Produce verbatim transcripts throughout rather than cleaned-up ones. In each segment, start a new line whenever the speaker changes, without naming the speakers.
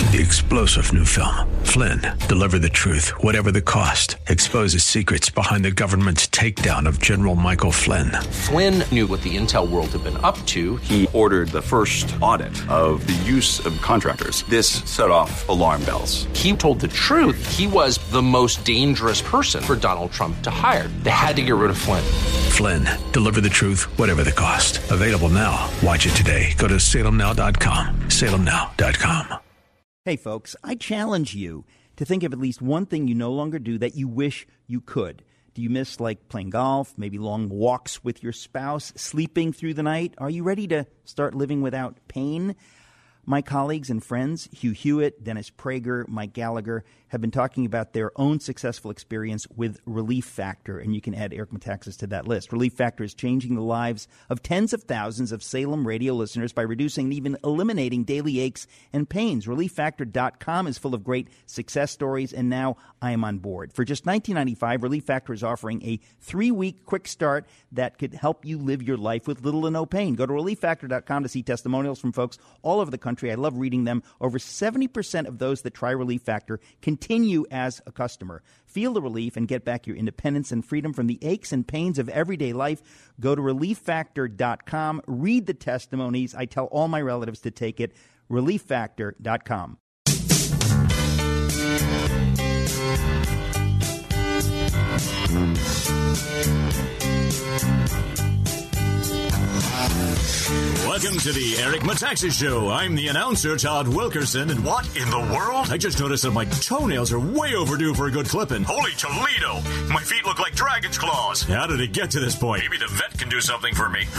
The explosive new film, Flynn, deliver the truth, whatever the cost, exposes secrets behind the government's takedown of General Michael Flynn.
Flynn knew what the intel world had been up to.
He ordered the first audit of the use of contractors. This set off alarm bells.
He told the truth. He was the most dangerous person for Donald Trump to hire. They had to get rid of Flynn.
Flynn, deliver the truth, whatever the cost. Available now. Watch it today. Go to salem now dot com. salem now dot com.
Hey, folks, I challenge you to think of at least one thing you no longer do that you wish you could. Do you miss, like, playing golf, maybe long walks with your spouse, sleeping through the night? Are you ready to start living without pain? My colleagues and friends, Hugh Hewitt, Dennis Prager, Mike Gallagher, have been talking about their own successful experience with Relief Factor, and you can add Eric Metaxas to that list. Relief Factor is changing the lives of tens of thousands of Salem radio listeners by reducing and even eliminating daily aches and pains. relief factor dot com is full of great success stories, and now I am on board. For just nineteen ninety-five dollars, Relief Factor is offering a three-week quick start that could help you live your life with little to no pain. Go to relief factor dot com to see testimonials from folks all over the country. I love reading them. Over seventy percent of those that try Relief Factor continue as a customer. Feel the relief and get back your independence and freedom from the aches and pains of everyday life. Go to relief factor dot com. Read the testimonies. I tell all my relatives to take it. relief factor dot com.
Welcome to the Eric Metaxas Show. I'm the announcer, Todd Wilkerson, and what in the world? I just noticed that my toenails are way overdue for a good clipping. Holy Toledo! My feet look like dragon's claws. How did it get to this point? Maybe the vet can do something for me.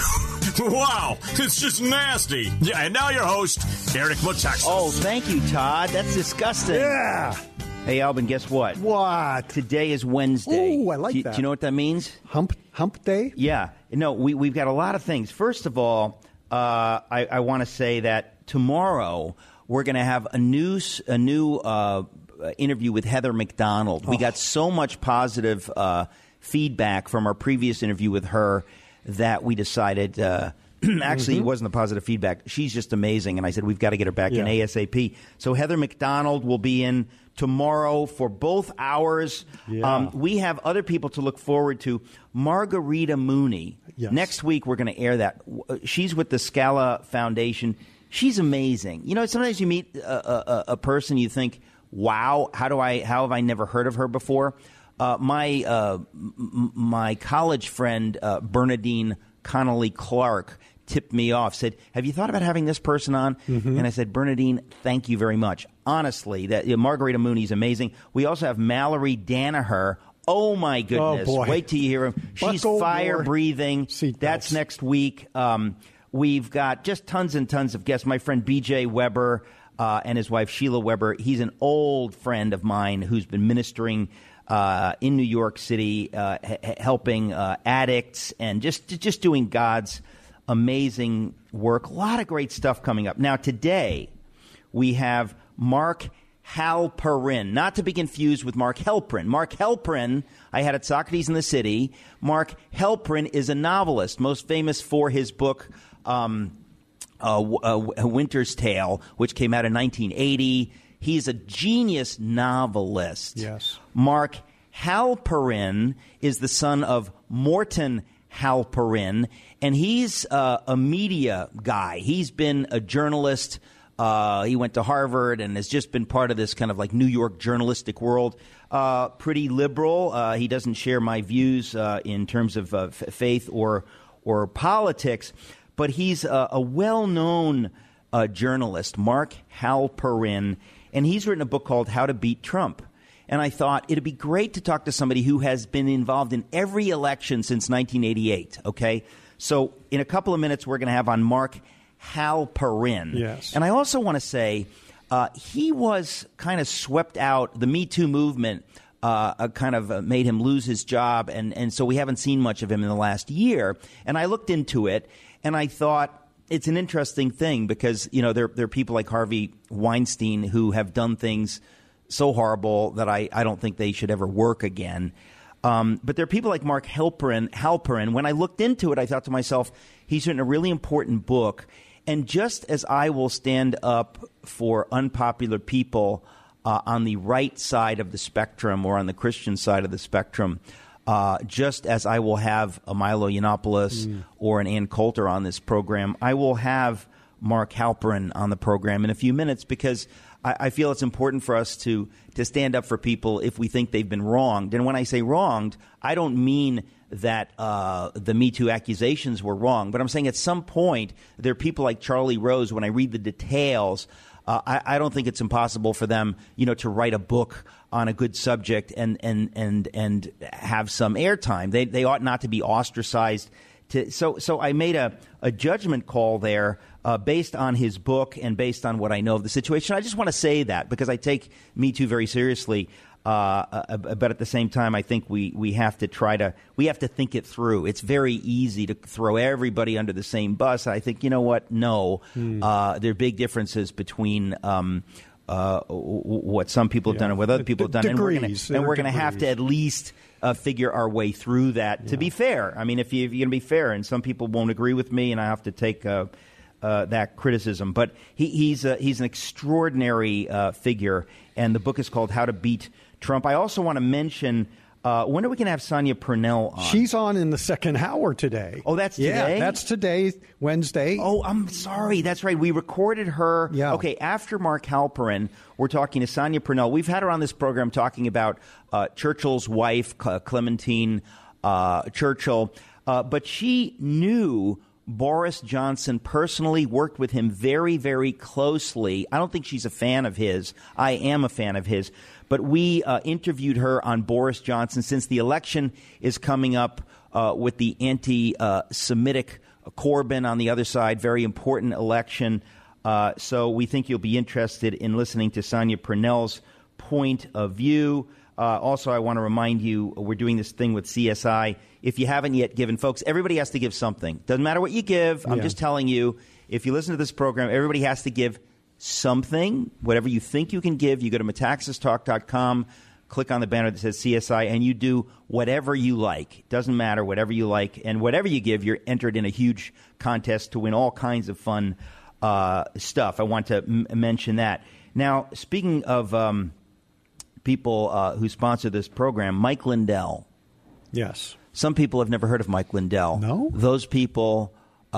Wow, it's just nasty. Yeah, and now your host, Eric Metaxas.
Oh, thank you, Todd. That's disgusting.
Yeah.
Hey, Alvin, guess what?
What?
Today is Wednesday.
Ooh, I like
do,
that.
Do you know what that means?
Hump Hump Day?
Yeah. No, we, we've got a lot of things. First of all, uh, I, I want to say that tomorrow we're going to have a new, a new uh, interview with Heather McDonald. Oh. We got so much positive uh, feedback from our previous interview with her that we decided uh, actually mm-hmm. it wasn't the positive feedback. She's just amazing. And I said, we've got to get her back yeah. in ASAP. So Heather McDonald will be in tomorrow for both hours.
Yeah.
Um, we have other people to look forward to. Margarita Mooney.
Yes.
Next week, we're going to air that. She's with the Scala Foundation. She's amazing. You know, sometimes you meet a, a, a person, you think, wow, how do I, how have I never heard of her before? Uh, my, uh, m- my college friend, uh, Bernadine Connolly Clark, tipped me off, said, have you thought about having this person on? Mm-hmm. And I said, Bernadine, thank you very much. Honestly, that you know, Margarita Mooney's amazing. We also have Mallory Danaher. Oh, my goodness.
Oh, boy.
Wait till you hear him. She's
Buckle
fire-breathing.
Seat
That's
belts.
next week. Um, we've got just tons and tons of guests. My friend B J Weber uh, and his wife Sheila Weber. He's an old friend of mine who's been ministering uh, in New York City, uh, h- helping uh, addicts and just just doing God's amazing work. A lot of great stuff coming up. Now, today, we have Mark Halperin, not to be confused with Mark Helprin. Mark Helprin, I had at Socrates in the City. Mark Helprin is a novelist, most famous for his book, um, uh, uh, Winter's Tale, which came out in nineteen eighty. He's a genius novelist.
Yes.
Mark Halperin is the son of Morton Halperin, and he's uh, a media guy. He's been a journalist. Uh, he went to Harvard and has just been part of this kind of like New York journalistic world. Uh, pretty liberal. Uh, he doesn't share my views uh, in terms of uh, f- faith or or politics, but he's a, a well-known uh, journalist, Mark Halperin, and he's written a book called How to Beat Trump. And I thought it'd be great to talk to somebody who has been involved in every election since nineteen eighty-eight, okay? So in a couple of minutes, we're going to have on Mark Halperin.
Yes.
And I also want to say uh, he was kind of swept out. The Me Too movement uh, uh, kind of uh, made him lose his job, and, and so we haven't seen much of him in the last year. And I looked into it, and I thought it's an interesting thing because, you know, there, there are people like Harvey Weinstein who have done things so horrible that I, I don't think they should ever work again. Um, but there are people like Mark Halperin. Halperin. When I looked into it, I thought to myself, he's written a really important book. And just as I will stand up for unpopular people uh, on the right side of the spectrum or on the Christian side of the spectrum, uh, just as I will have a Milo Yiannopoulos mm. or an Ann Coulter on this program, I will have Mark Halperin on the program in a few minutes, because I, I feel it's important for us to to stand up for people if we think they've been wronged. And when I say wronged, I don't mean that uh, the Me Too accusations were wrong, but I'm saying at some point there are people like Charlie Rose. When I read the details, uh, I, I don't think it's impossible for them, you know, to write a book on a good subject and and and and have some airtime. They they ought not to be ostracized. To, so so I made a, a judgment call there uh, based on his book and based on what I know of the situation. I just want to say that because I take Me Too very seriously. Uh, uh, but at the same time, I think we, we have to try to we have to think it through. It's very easy to throw everybody under the same bus. I think, you know what? No, mm. uh, there are big differences between um, uh, what some people have yeah. done and what other people have done,
degrees.
and we're going to have to at least uh, figure our way through that. Yeah. To be fair, I mean, if, you, if you're going to be fair, and some people won't agree with me, and I have to take uh, uh, that criticism, but he, he's a, he's an extraordinary uh, figure, and the book is called How to Beat Trump. I also want to mention, uh, when are we going to have Sonia Purnell on?
She's on in the second hour today.
Oh, that's today?
Yeah, that's today, Wednesday.
Oh, I'm sorry. That's right. We recorded her.
Yeah.
Okay, after Mark Halperin, we're talking to Sonia Purnell. We've had her on this program talking about uh, Churchill's wife, Clementine uh, Churchill, uh, but she knew Boris Johnson personally, worked with him very, very closely. I don't think she's a fan of his. I am a fan of his. But we uh, interviewed her on Boris Johnson since the election is coming up uh, with the anti-Semitic Corbyn on the other side. Very important election. Uh, so we think you'll be interested in listening to Sonia Purnell's point of view. Uh, also, I want to remind you, we're doing this thing with C S I. If you haven't yet given, folks, everybody has to give something. Doesn't matter what you give. I'm
yeah.
just telling you, if you listen to this program, everybody has to give something. Whatever you think you can give, you go to metaxas talk dot com, click on the banner that says C S I, and you do whatever you like. Doesn't matter, whatever you like. And whatever you give, you're entered in a huge contest to win all kinds of fun uh, stuff. I want to m- mention that. Now, speaking of um, people uh, who sponsor this program, Mike Lindell.
Yes.
Some people have never heard of Mike Lindell.
No?
Those people uh,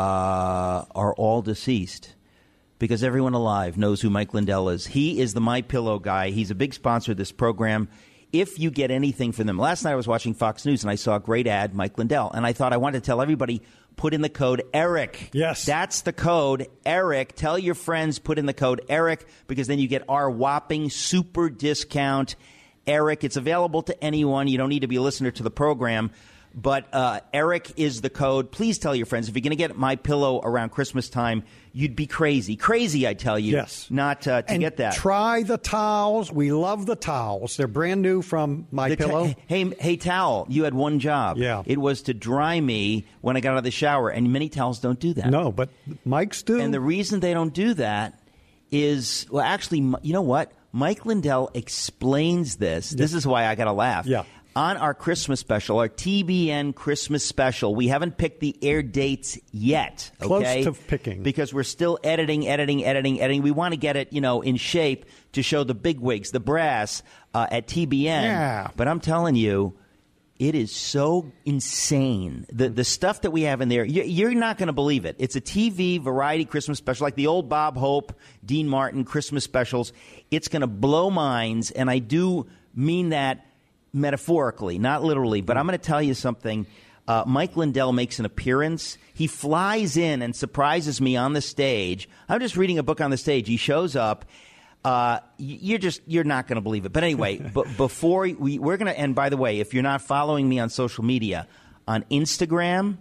are all deceased because everyone alive knows who Mike Lindell is. He is the MyPillow guy. He's a big sponsor of this program. If you get anything from them. Last night I was watching Fox News and I saw a great ad, Mike Lindell, and I thought I wanted to tell everybody, put in the code ERIC.
Yes.
That's the code, ERIC. Tell your friends, put in the code ERIC, because then you get our whopping super discount, ERIC. It's available to anyone. You don't need to be a listener to the program. But uh, ERIC is the code. Please tell your friends. If you're going to get MyPillow around Christmas time, you'd be crazy. Crazy, I tell you.
Yes.
Not uh, to
and
get that.
Try the towels. We love the towels. They're brand new from MyPillow.
Ta- hey, hey, towel, you had one job.
Yeah.
It was to dry me when I got out of the shower. And many towels don't do that.
No, but Mike's do.
And the reason they don't do that is, well, actually, you know what? Mike Lindell explains this. This is why I got to laugh.
Yeah.
On our Christmas special, our T B N Christmas special, we haven't picked the air dates yet. Okay?
Close to picking.
Because we're still editing, editing, editing, editing. We want to get it, you know, in shape to show the bigwigs, the brass uh, at T B N.
Yeah.
But I'm telling you, it is so insane. The the stuff that we have in there, you're not going to believe it. It's a T V variety Christmas special, like the old Bob Hope, Dean Martin Christmas specials. It's going to blow minds, and I do mean that metaphorically, not literally. But I'm going to tell you something. Uh, Mike Lindell makes an appearance. He flies in and surprises me on the stage. I'm just reading a book on the stage. He shows up. Uh, you're just you're not going to believe it. But anyway, but before we we're going to. And by the way, if you're not following me on social media, on Instagram,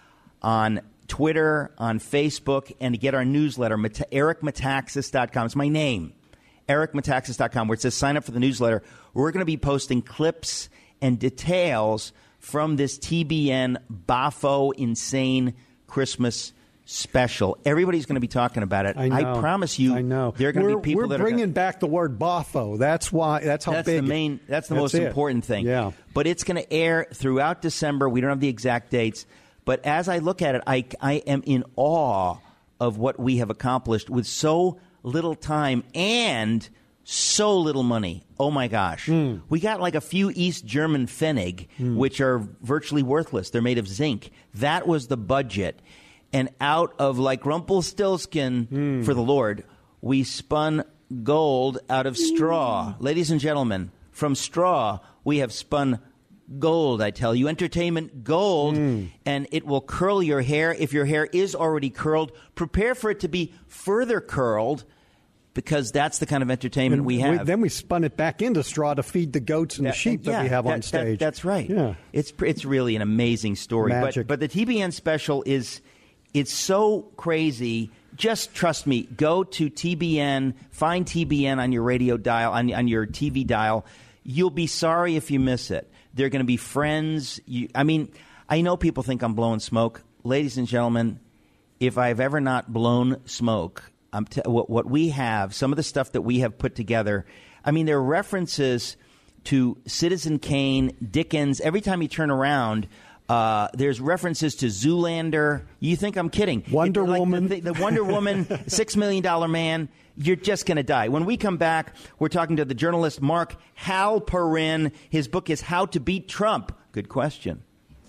on Twitter, on Facebook, and to get our newsletter, eric metaxas dot com. It's my name. eric metaxas dot com, where it says sign up for the newsletter. We're going to be posting clips and details from this T B N Bafo Insane Christmas special. Everybody's going to be talking about it.
I know.
I promise you.
I know.
There are going to be people
we're
that
bringing
are gonna,
back the word Bafo. That's why. That's how
that's
big.
The main, that's the
that's
most
it.
important thing.
Yeah.
But it's going to air throughout December. We don't have the exact dates. But as I look at it, I, I am in awe of what we have accomplished with so little time and so little money. Oh, my gosh. Mm. We got like a few East German Pfennig, mm. which are virtually worthless. They're made of zinc. That was the budget. And out of like Rumpelstiltskin mm. for the Lord, we spun gold out of straw. Mm. Ladies and gentlemen, from straw, we have spun gold, I tell you. Entertainment gold, mm. and it will curl your hair. If your hair is already curled, prepare for it to be further curled, because that's the kind of entertainment
and
we have.
We, then we spun it back into straw to feed the goats and
that,
the sheep
yeah,
that we have
that,
on stage.
That, that's right.
Yeah.
It's it's really an amazing story.
Magic.
But, but the T B N special is it's so crazy. Just trust me. Go to T B N, find T B N on your radio dial, on, on your T V dial. You'll be sorry if you miss it. They're going to be friends. You, I mean, I know people think I'm blowing smoke. Ladies and gentlemen, if I've ever not blown smoke, I'm t- what, what we have, some of the stuff that we have put together, I mean, there are references to Citizen Kane, Dickens. Every time you turn around, uh, there's references to Zoolander. You think I'm kidding.
Wonder
it, like
Woman.
The, the Wonder Woman, Six Million Dollar Man. You're just going to die. When we come back, we're talking to the journalist Mark Halperin. His book is How to Beat Trump. Good question.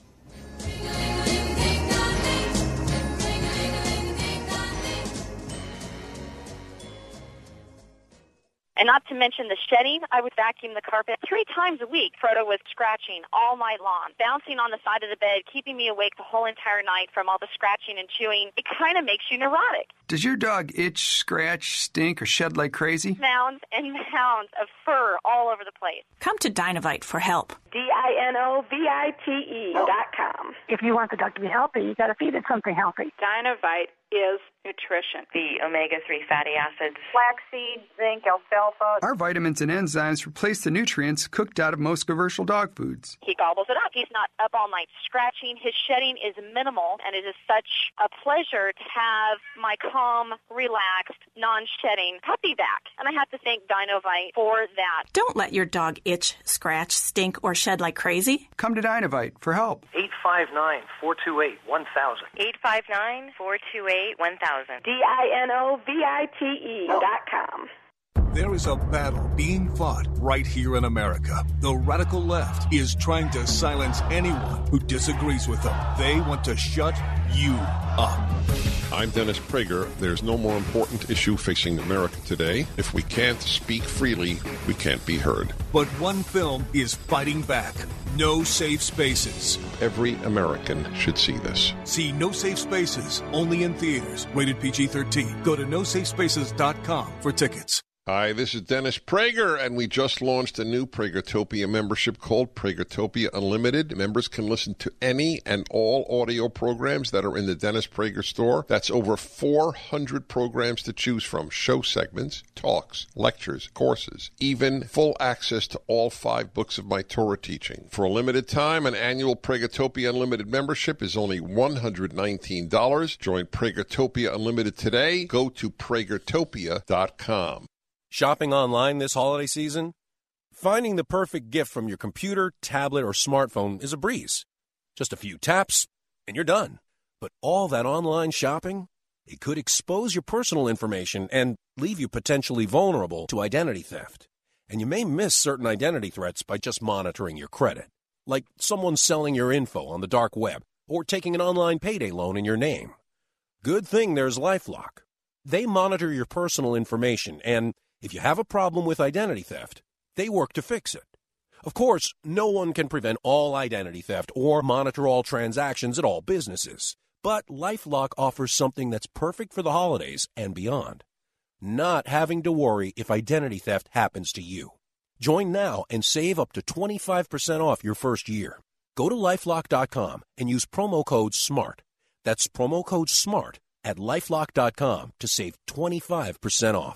And not to mention the shedding, I would vacuum the carpet three times a week. Frodo was scratching all night long, bouncing on the side of the bed, keeping me awake the whole entire night from all the scratching and chewing. It kind of makes you neurotic.
Does your dog itch, scratch, stink, or shed like crazy?
Mounds and mounds of fur all over the place.
Come to Dinovite for help.
D I N O V I T E dot com.
If you want the dog to be healthy, you got to feed it something healthy.
Dinovite is nutrition.
The omega three fatty acids.
Flaxseed, zinc, alfalfa.
Our vitamins and enzymes replace the nutrients cooked out of most commercial dog foods.
He gobbles it up. He's not up all night scratching. His shedding is minimal, and it is such a pleasure to have my calm, relaxed, non-shedding puppy back. And I have to thank Dinovite for that.
Don't let your dog itch, scratch, stink, or shed like crazy.
Come to Dinovite for help.
eight five nine, four two eight, one thousand.
eight five nine, four two eight, one thousand.
D I N O V I T E dot com.
There is a battle being fought right here in America. The radical left is trying to silence anyone who disagrees with them. They want to shut you up.
I'm Dennis Prager. There's no more important issue facing America today. If we can't speak freely, we can't be heard.
But one film is fighting back. No Safe Spaces.
Every American should see this.
See No Safe Spaces, only in theaters. Rated P G thirteen. Go to no safe spaces dot com for tickets.
Hi, this is Dennis Prager, and we just launched a new Pragertopia membership called Pragertopia Unlimited. Members can listen to any and all audio programs that are in the Dennis Prager store. That's over four hundred programs to choose from. Show segments, talks, lectures, courses, even full access to all five books of my Torah teaching. For a limited time, an annual Pragertopia Unlimited membership is only one hundred nineteen dollars. Join Pragertopia Unlimited today. Go to Pragertopia dot com.
Shopping online this holiday season? Finding the perfect gift from your computer, tablet, or smartphone is a breeze. Just a few taps, and you're done. But all that online shopping? It could expose your personal information and leave you potentially vulnerable to identity theft. And you may miss certain identity threats by just monitoring your credit, like someone selling your info on the dark web or taking an online payday loan in your name. Good thing there's LifeLock. They monitor your personal information, and if you have a problem with identity theft, they work to fix it. Of course, no one can prevent all identity theft or monitor all transactions at all businesses. But LifeLock offers something that's perfect for the holidays and beyond. Not having to worry if identity theft happens to you. Join now and save up to twenty-five percent off your first year. Go to LifeLock dot com and use promo code SMART. That's promo code SMART at LifeLock dot com to save twenty-five percent off.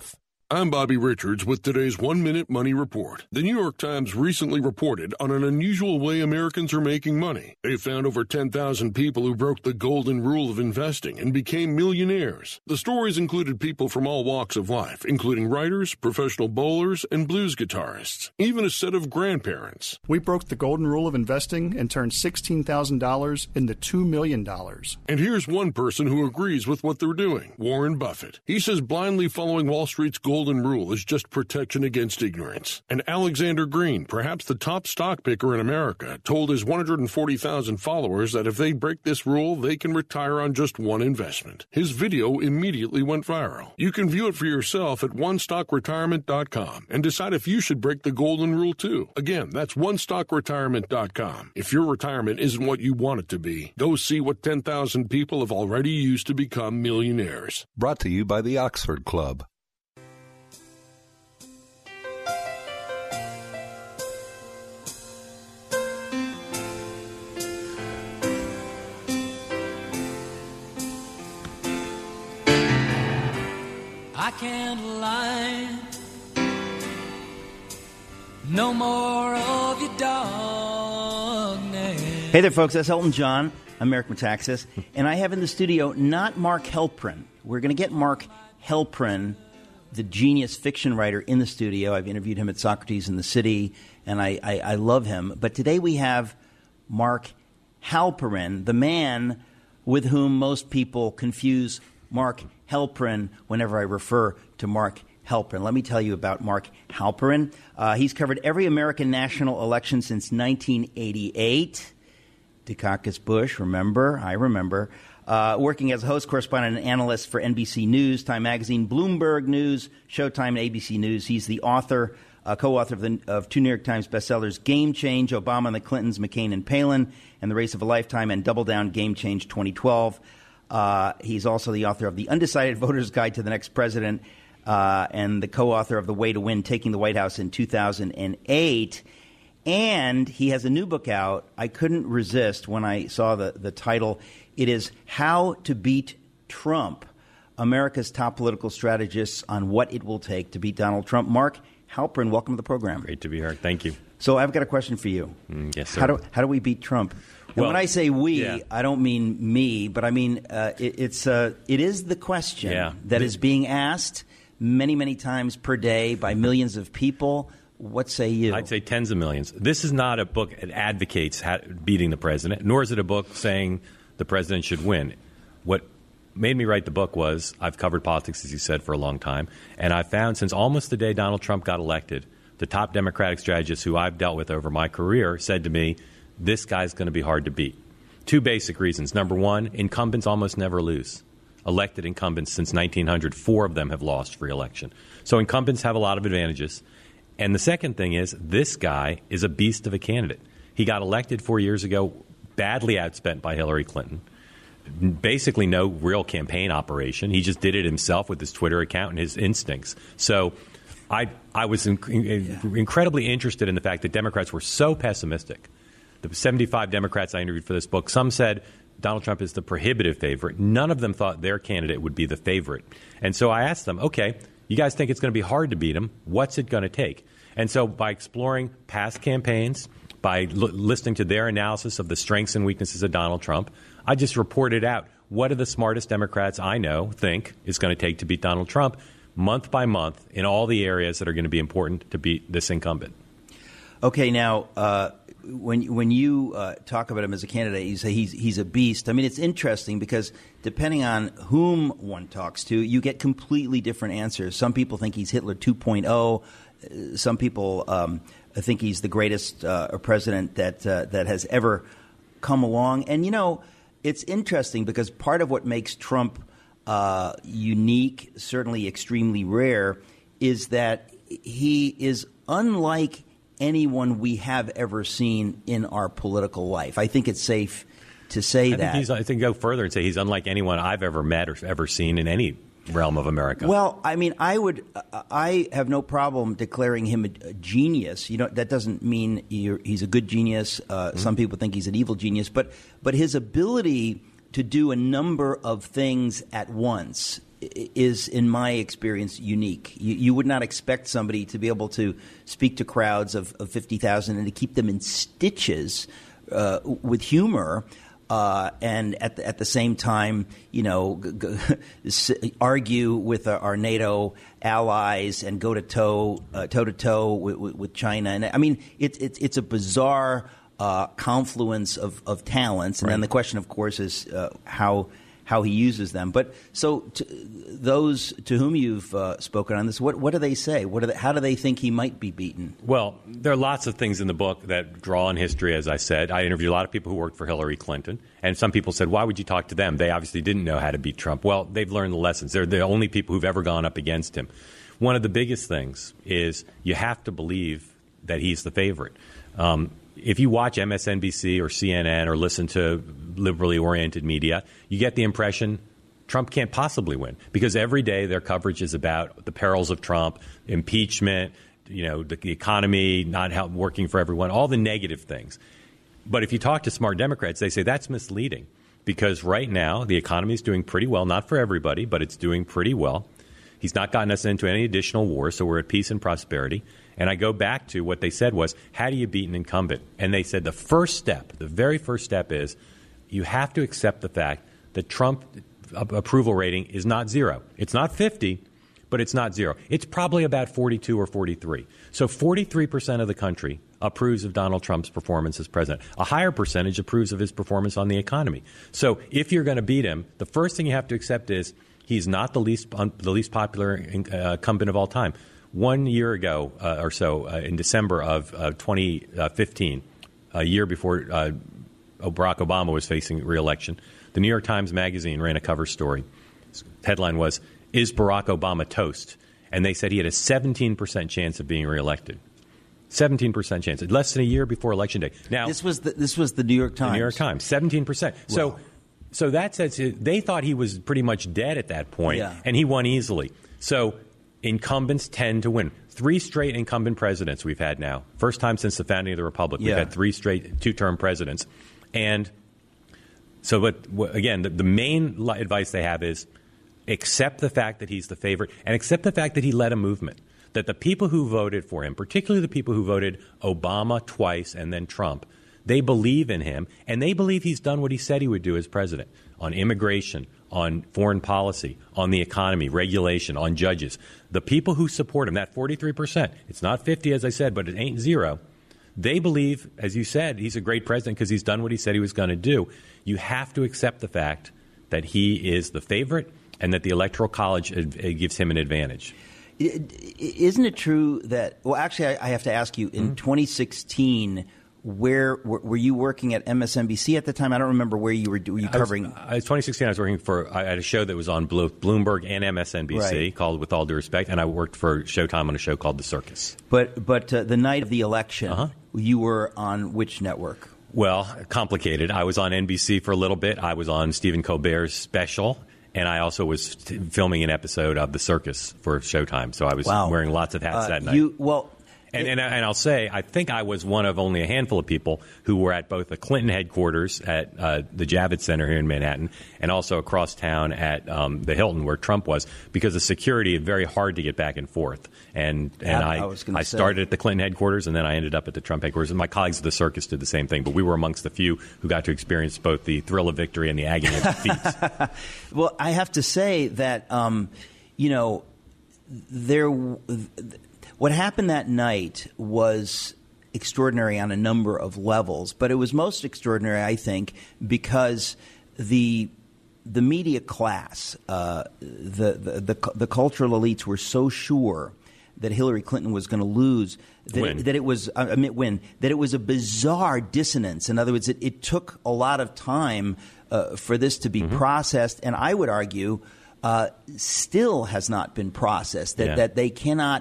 I'm Bobby Richards with today's One Minute Money Report. The New York Times recently reported on an unusual way Americans are making money. They found over ten thousand people who broke the golden rule of investing and became millionaires. The stories included people from all walks of life, including writers, professional bowlers, and blues guitarists, even a set of grandparents.
We broke the golden rule of investing and turned sixteen thousand dollars into two million dollars.
And here's one person who agrees with what they're doing, Warren Buffett. He says blindly following Wall Street's golden golden rule is just protection against ignorance. And Alexander Green, perhaps the top stock picker in America, told his one hundred forty thousand followers that if they break this rule, they can retire on just one investment. His video immediately went viral. You can view it for yourself at one stock retirement dot com and decide if you should break the golden rule too. Again, that's one stock retirement dot com. If your retirement isn't what you want it to be, go see what ten thousand people have already used to become millionaires.
Brought to you by the Oxford Club.
I can't lie. No more of your dogness.
Hey there, folks. That's Elton John. I'm Eric Metaxas. And I have in the studio not Mark Halperin. We're going to get Mark Halperin, the genius fiction writer, in the studio. I've interviewed him at Socrates in the City, and I, I, I love him. But today we have Mark Halperin, the man with whom most people confuse Mark Halperin whenever I refer to Mark Halperin. Let me tell you about Mark Halperin. Uh, he's covered every American national election since nineteen eighty-eight. Dukakis Bush, remember? I remember. Uh, working as a host, correspondent, and analyst for N B C News, Time Magazine, Bloomberg News, Showtime, and A B C News. He's the author, uh, co-author of, the, of two New York Times bestsellers, Game Change, Obama and the Clintons, McCain and Palin, and The Race of a Lifetime, and Double Down, Game Change twenty twelve. Uh, he's also the author of The Undecided Voter's Guide to the Next President, uh, and the co-author of The Way to Win, Taking the White House in two thousand eight. And he has a new book out. I couldn't resist when I saw the, the title. It is How to Beat Trump, America's Top Political Strategists on What It Will Take to Beat Donald Trump. Mark Halperin, welcome to the program.
Great to be here. Thank you.
So I've got a question for you.
Mm, yes, sir.
How do, how do we beat Trump? And
well,
when I say we,
yeah.
I don't mean me, but I mean uh, it, it's uh, it is the question
yeah.
that is being asked many, many times per day by millions of people. What say you?
I'd say tens of millions. This is not a book that advocates beating the president, nor is it a book saying the president should win. What made me write the book was I've covered politics, as you said, for a long time, and I found since almost the day Donald Trump got elected, the top Democratic strategists who I've dealt with over my career said to me, this guy's going to be hard to beat. Two basic reasons. Number one, incumbents almost never lose. Elected incumbents since nineteen hundred, four of them have lost free election. So incumbents have a lot of advantages. And the second thing is this guy is a beast of a candidate. He got elected four years ago, badly outspent by Hillary Clinton. Basically no real campaign operation. He just did it himself with his Twitter account and his instincts. So I, I was in, in, incredibly interested in the fact that Democrats were so pessimistic. The seventy-five Democrats I interviewed for this book, some said Donald Trump is the prohibitive favorite. None of them thought their candidate would be the favorite. And so I asked them, okay, you guys think it's going to be hard to beat him. What's it going to take? And so by exploring past campaigns, by l- listening to their analysis of the strengths and weaknesses of Donald Trump, I just reported out what are the smartest Democrats I know think is going to take to beat Donald Trump month by month in all the areas that are going to be important to beat this incumbent.
Okay, now, uh, when when you uh, talk about him as a candidate, you say he's he's a beast. I mean, it's interesting because depending on whom one talks to, you get completely different answers. Some people think he's Hitler two point oh. Some people um, think he's the greatest uh, president that uh, that has ever come along. And, you know, it's interesting because part of what makes Trump uh, unique, certainly extremely rare, is that he is unlike anyone we have ever seen in our political life. I think it's safe to say
I
that.
Think he's, I think go further and say he's unlike anyone I've ever met or ever seen in any realm of America.
Well, I mean, I would, I have no problem declaring him a, a genius. You know, that doesn't mean you're, he's a good genius. Uh, mm-hmm. Some people think he's an evil genius, but but his ability to do a number of things at once is, in my experience, unique. You, you would not expect somebody to be able to speak to crowds of, of fifty thousand and to keep them in stitches uh, with humor. Uh, and at the, at the same time, you know, g- g- argue with our, our NATO allies and go to toe, uh, toe to toe with, with, with China. And I mean, it's it, it's a bizarre uh, confluence of, of talents. And right. then the question, of course, is uh, how how he uses them. But so to those to whom you've uh, spoken on this, what what do they say? What do they, how do they think he might be beaten?
Well, there are lots of things in the book that draw on history, as I said. I interviewed a lot of people who worked for Hillary Clinton, and some people said, why would you talk to them? They obviously didn't know how to beat Trump. Well, they've learned the lessons. They're the only people who've ever gone up against him. One of the biggest things is you have to believe that he's the favorite. Um, if you watch M S N B C or C N N or listen to liberally oriented media, you get the impression Trump can't possibly win because every day their coverage is about the perils of Trump, impeachment, you know, the, the economy not help, working for everyone, all the negative things. But if you talk to smart Democrats, they say that's misleading because right now the economy is doing pretty well, not for everybody, but it's doing pretty well. He's not gotten us into any additional wars, so we're at peace and prosperity. And I go back to what they said was, how do you beat an incumbent? And they said the first step, the very first step is you have to accept the fact that Trump approval rating is not zero. It's not fifty, but it's not zero. It's probably about forty-two or forty-three. So forty-three percent of the country approves of Donald Trump's performance as president. A higher percentage approves of his performance on the economy. So if you're going to beat him, the first thing you have to accept is he's not the least um, the least popular uh, incumbent of all time. One year ago uh, or so, uh, in December of uh, twenty fifteen, a year before uh, Barack Obama was facing re-election, the New York Times Magazine ran a cover story. The headline was, "Is Barack Obama toast?" And they said he had a seventeen percent chance of being reelected. seventeen percent chance, less than a year before Election Day. Now,
this was the, this was the New York Times.
The New York Times, seventeen percent. Wow. So, so that says they thought he was pretty much dead at that point,
yeah.
and he won easily. So incumbents tend to win. Three straight incumbent presidents we've had now. First time since the founding of the Republic. We've
yeah.
had three straight two-term presidents. And so, but again, the, the main advice they have is accept the fact that he's the favorite and accept the fact that he led a movement, that the people who voted for him, particularly the people who voted Obama twice and then Trump, they believe in him and they believe he's done what he said he would do as president on immigration, on foreign policy, on the economy, regulation, on judges. The people who support him, that forty-three percent, it's not fifty, as I said, but it ain't zero. They believe, as you said, he's a great president because he's done what he said he was going to do. You have to accept the fact that he is the favorite and that the Electoral College gives him an advantage.
Isn't it true that – well, actually, I have to ask you, in mm-hmm. twenty sixteen – Where were you working at M S N B C at the time? I don't remember where you were. Were you covering?
I was, twenty sixteen, I was working for. I had a show that was on Bloomberg and M S N B C
right.
called "With All Due Respect," and I worked for Showtime on a show called The Circus.
But but uh, the night of the election, uh-huh. you were on which network?
Well, complicated. I was on N B C for a little bit. I was on Stephen Colbert's special. And I also was t- filming an episode of The Circus for Showtime. So I was
wow.
wearing lots of hats
uh,
that night.
You, well.
And, and, and I'll say, I think I was one of only a handful of people who were at both the Clinton headquarters at uh, the Javits Center here in Manhattan and also across town at um, the Hilton where Trump was, because the security is very hard to get back and forth. And and
I,
I,
I,
I started at the Clinton headquarters and then I ended up at the Trump headquarters. And my colleagues at the Circus did the same thing. But we were amongst the few who got to experience both the thrill of victory and the agony of defeat.
Well, I have to say that, um, you know, there. What happened that night was extraordinary on a number of levels, but it was most extraordinary, I think, because the the media class, uh, the, the the the cultural elites were so sure that Hillary Clinton was going to lose that
win.
It, that it was I mean win that it was a bizarre dissonance. In other words, it, it took a lot of time uh, for this to be mm-hmm. processed, and I would argue uh, still has not been processed. That
yeah.
that they cannot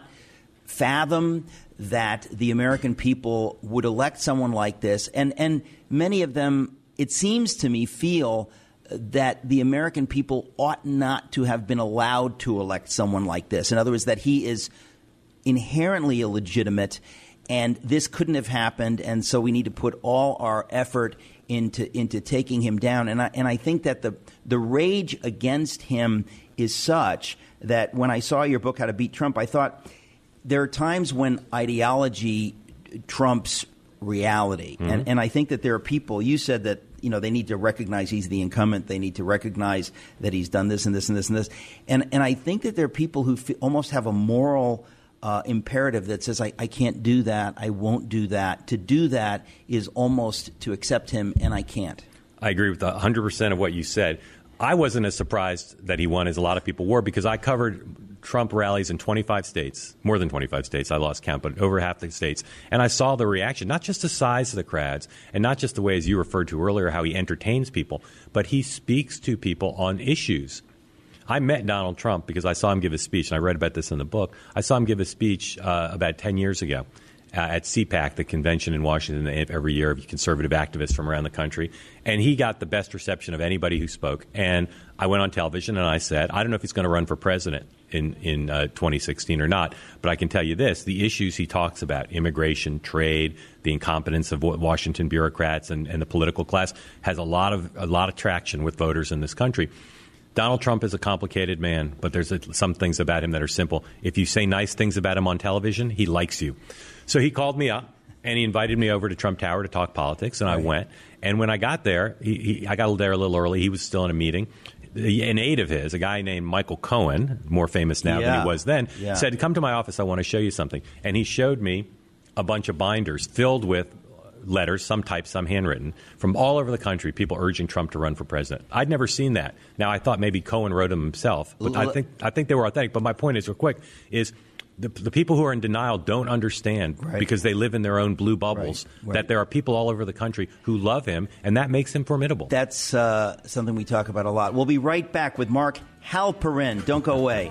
fathom that the American people would elect someone like this. And, and many of them, it seems to me, feel that the American people ought not to have been allowed to elect someone like this. In other words, that he is inherently illegitimate and this couldn't have happened, and so we need to put all our effort into into taking him down. And I, and I think that the the rage against him is such that when I saw your book, How to Beat Trump, I thought there are times when ideology trumps reality. Mm-hmm. And, and I think that there are people, you said that, you know, they need to recognize he's the incumbent. They need to recognize that he's done this and this and this and this. And, and I think that there are people who f- almost have a moral uh, imperative that says, I, I can't do that. I won't do that. To do that is almost to accept him, and I can't.
I agree with one hundred percent of what you said. I wasn't as surprised that he won as a lot of people were, because I covered Trump rallies in twenty-five states, more than twenty-five states. I lost count, but over half the states. And I saw the reaction, not just the size of the crowds and not just the way, as you referred to earlier, how he entertains people, but he speaks to people on issues. I met Donald Trump because I saw him give a speech, and I read about this in the book. I saw him give a speech uh, about ten years ago uh, at CPAC, the convention in Washington every year of conservative activists from around the country. And he got the best reception of anybody who spoke. And I went on television and I said, I don't know if he's going to run for president in, in uh, twenty sixteen or not, but I can tell you this, the issues he talks about, immigration, trade, the incompetence of Washington bureaucrats and, and the political class, has a lot of a lot of traction with voters in this country. Donald Trump is a complicated man, but there's a, some things about him that are simple. If you say nice things about him on television, he likes you. So he called me up and he invited me over to Trump Tower to talk politics, and right. I went. And when I got there, he, he, I got there a little early. He was still in a meeting. An aide of his, a guy named Michael Cohen, more famous now yeah. than he was then, yeah. said, come to my office, I want to show you something. And he showed me a bunch of binders filled with letters, some typed, some handwritten, from all over the country, people urging Trump to run for president. I'd never seen that. Now, I thought maybe Cohen wrote them himself, but L- I think I think they were authentic. But my point is, real quick, is the, the people who are in denial don't understand, right. because they live in their own blue bubbles, right. Right. that there are people all over the country who love him, and that makes him formidable.
That's uh, something we talk about a lot. We'll be right back with Mark Halperin. Don't go away.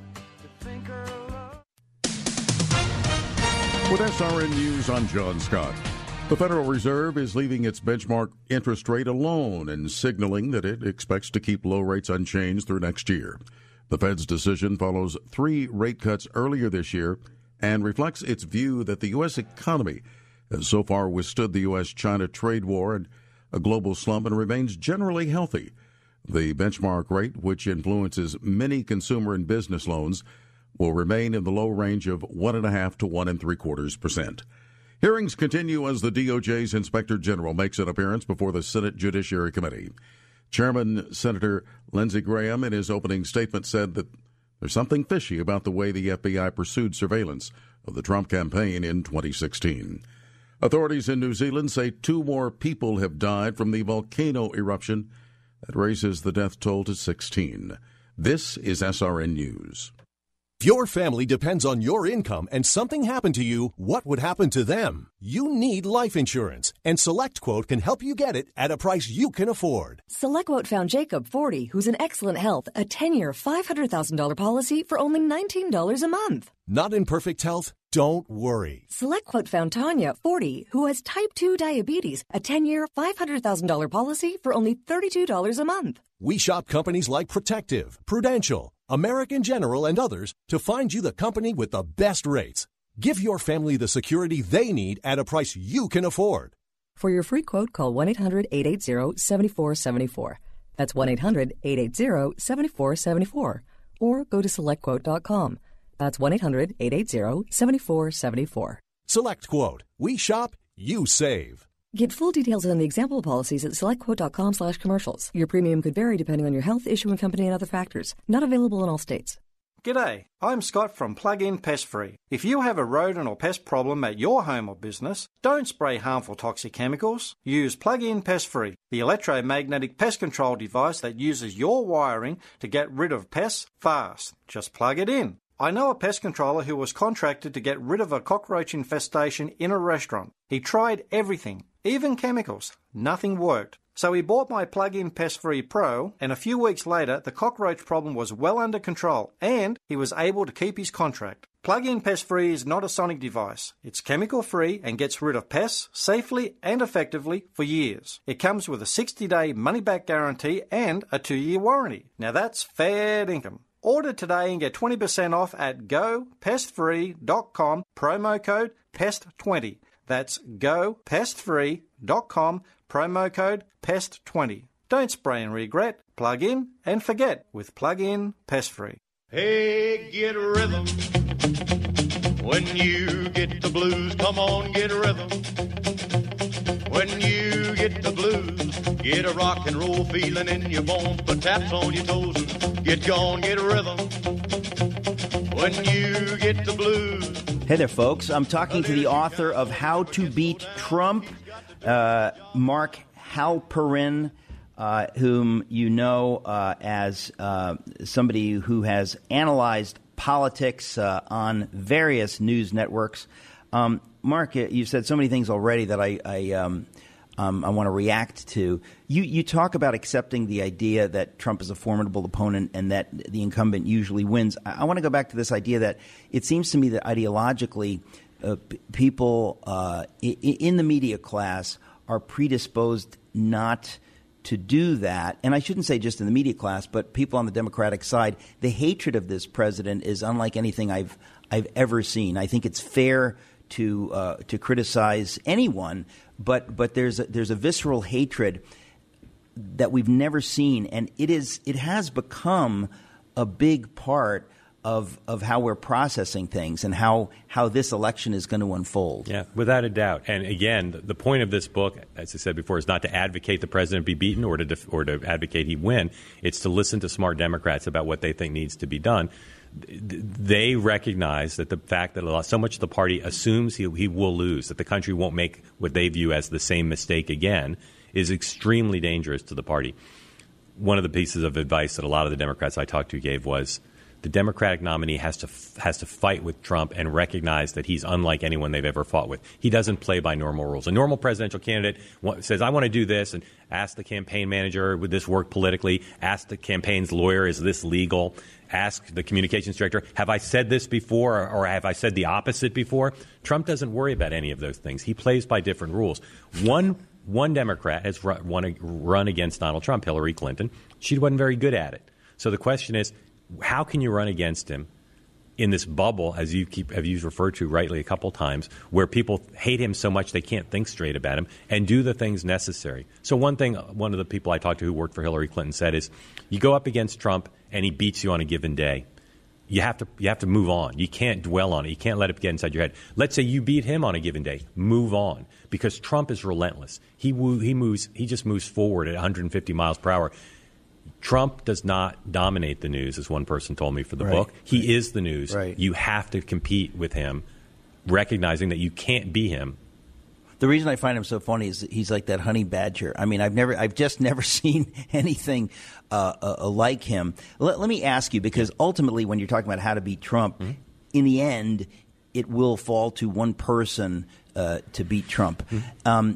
With S R N News, I'm John Scott. The Federal Reserve is leaving its benchmark interest rate alone and signaling that it expects to keep low rates unchanged through next year. The Fed's decision follows three rate cuts earlier this year and reflects its view that the U S economy has so far withstood the U S China trade war and a global slump and remains generally healthy. The benchmark rate, which influences many consumer and business loans, will remain in the low range of one and a half to one and three quarters percent. Hearings continue as the D O J's Inspector General makes an appearance before the Senate Judiciary Committee. Chairman Senator Lindsey Graham, in his opening statement, said that there's something fishy about the way the F B I pursued surveillance of the Trump campaign in twenty sixteen. Authorities in New Zealand say two more people have died from the volcano eruption. That raises the death toll to sixteen. This is S R N News.
If your family depends on your income and something happened to you, what would happen to them? You need life insurance, and SelectQuote can help you get it at a price you can afford.
SelectQuote found Jacob, forty, who's in excellent health, a ten-year, five hundred thousand dollars policy for only nineteen dollars a month.
Not in perfect health? Don't worry.
SelectQuote found Tanya, forty, who has type two diabetes, a ten-year, five hundred thousand dollars policy for only thirty-two dollars a month.
We shop companies like Protective, Prudential, American General, and others to find you the company with the best rates. Give your family the security they need at a price you can afford.
For your free quote, call one eight hundred eight eight zero seven four seven four. That's one eight hundred eight eight zero seven four seven four. Or go to select quote dot com. That's one eight hundred eight eight zero seven four seven four.
SelectQuote. We shop, you save.
Get full details on the example policies at selectquote.com slash commercials. Your premium could vary depending on your health, issuing company, and other factors. Not available in all states.
G'day, I'm Scott from Plug-in Pest Free. If you have a rodent or pest problem at your home or business, don't spray harmful toxic chemicals. Use Plug-in Pest Free, the electromagnetic pest control device that uses your wiring to get rid of pests fast. Just plug it in. I know a pest controller who was contracted to get rid of a cockroach infestation in a restaurant. He tried everything, even chemicals. Nothing worked. So he bought my Plug-in Pest Free Pro, and a few weeks later, the cockroach problem was well under control, and he was able to keep his contract. Plug-in Pest Free is not a sonic device. It's chemical-free and gets rid of pests safely and effectively for years. It comes with a sixty-day money-back guarantee and a two-year warranty. Now that's fair income. Order today and get twenty percent off at go pest free dot com, promo code pest twenty. That's go pest free dot com, promo code pest twenty. Don't spray and regret. Plug in and forget with Plug-in Pest Free.
Hey, get rhythm. When you get the blues, come on, get rhythm. When you get the blues, get a rock and roll feeling in your bones. Put taps on your toes and get gone, get rhythm. When you get the blues.
Hey there, folks. I'm talking to the author of How to Beat Trump, uh, Mark Halperin. Uh, whom you know uh, as uh, somebody who has analyzed politics uh, on various news networks. Um, Mark, you said so many things already that I I, um, um, I want to react to. You you talk about accepting the idea that Trump is a formidable opponent and that the incumbent usually wins. I, I want to go back to this idea that it seems to me that ideologically uh, p- people uh, I- in the media class are predisposed not to do that. And I shouldn't say just in the media class, but people on the Democratic side, the hatred of this president is unlike anything I've I've ever seen. I think it's fair to uh, to criticize anyone, but but there's a, there's a visceral hatred that we've never seen, and it is it has become a big part of of how we're processing things and how, how this election is going to unfold.
Yeah, without a doubt. And again, the, the point of this book, as I said before, is not to advocate the president be beaten or to def- or to advocate he win. It's to listen to smart Democrats about what they think needs to be done. They recognize that the fact that a lot, so much of the party assumes he, he will lose, that the country won't make what they view as the same mistake again, is extremely dangerous to the party. One of the pieces of advice that a lot of the Democrats I talked to gave was, the Democratic nominee has to has to fight with Trump and recognize that he's unlike anyone they've ever fought with. He doesn't play by normal rules. A normal presidential candidate says, I want to do this, and ask the campaign manager, would this work politically? Ask the campaign's lawyer, is this legal? Ask the communications director, have I said this before or, or have I said the opposite before? Trump doesn't worry about any of those things. He plays by different rules. One one Democrat has run, run, run against Donald Trump, Hillary Clinton. She wasn't very good at it. So the question is, how can you run against him in this bubble, as you keep have you referred to rightly a couple times, where people hate him so much they can't think straight about him and do the things necessary? So one thing, one of the people I talked to who worked for Hillary Clinton said is, you go up against Trump and he beats you on a given day. You have to you have to move on. You can't dwell on it. You can't let it get inside your head. Let's say you beat him on a given day. Move on, because Trump is relentless. He he moves. He just moves forward at one hundred fifty miles per hour. Trump does not dominate the news, as one person told me for the
right,
book. He
right.
is the news.
Right.
You have to compete with him, recognizing that you can't be him.
The reason I find him so funny is that he's like that honey badger. I mean, I've never, I've just never seen anything uh, uh, like him. Let, let me ask you, because ultimately, when you're talking about how to beat Trump, mm-hmm. in the end, it will fall to one person uh, to beat Trump. Mm-hmm. Um,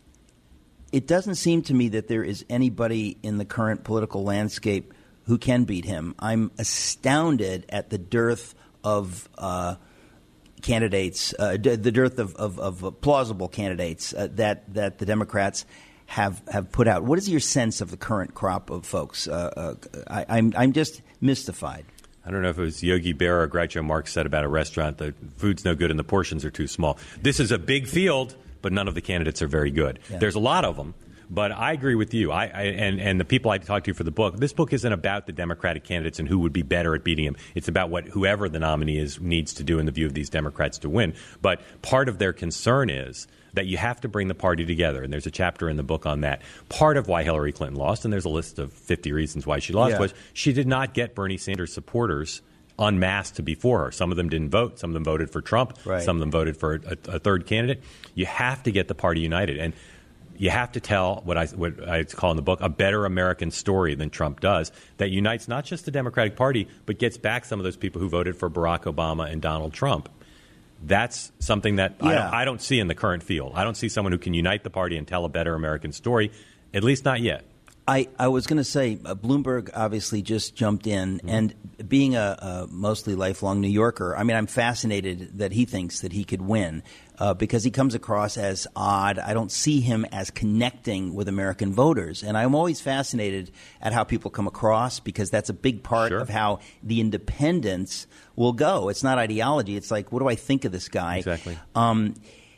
It doesn't seem to me that there is anybody in the current political landscape who can beat him. I'm astounded at the dearth of uh, candidates, uh, d- the dearth of, of, of plausible candidates uh, that that the Democrats have have put out. What is your sense of the current crop of folks? Uh, uh, I, I'm I'm just mystified.
I don't know if it was Yogi Berra or Groucho Marx said about a restaurant, the food's no good and the portions are too small. This is a big field, but none of the candidates are very good. Yeah. There's a lot of them, but I agree with you. I, I and, and the people I talked to for the book, this book isn't about the Democratic candidates and who would be better at beating him. It's about what whoever the nominee is needs to do in the view of these Democrats to win. But part of their concern is that you have to bring the party together, and there's a chapter in the book on that. Part of why Hillary Clinton lost, and there's a list of fifty reasons why she lost, yeah. was she did not get Bernie Sanders supporters en masse to before her. Some of them didn't vote. Some of them voted for Trump. Right. Some of them voted for a, a third candidate. You have to get the party united, and you have to tell what I what I call in the book a better American story than Trump does, that unites not just the Democratic Party, but gets back some of those people who voted for Barack Obama and Donald Trump. That's something that yeah. I, don't, I don't see in the current field. I don't see someone who can unite the party and tell a better American story, at least not yet.
I, I was going to say, uh, Bloomberg obviously just jumped in, mm-hmm. and being a, a mostly lifelong New Yorker, I mean, I'm fascinated that he thinks that he could win uh, because he comes across as odd. I don't see him as connecting with American voters, and I'm always fascinated at how people come across because that's a big part sure. of how the independents will go. It's not ideology. It's like, what do I think of this guy?
Exactly.
Um,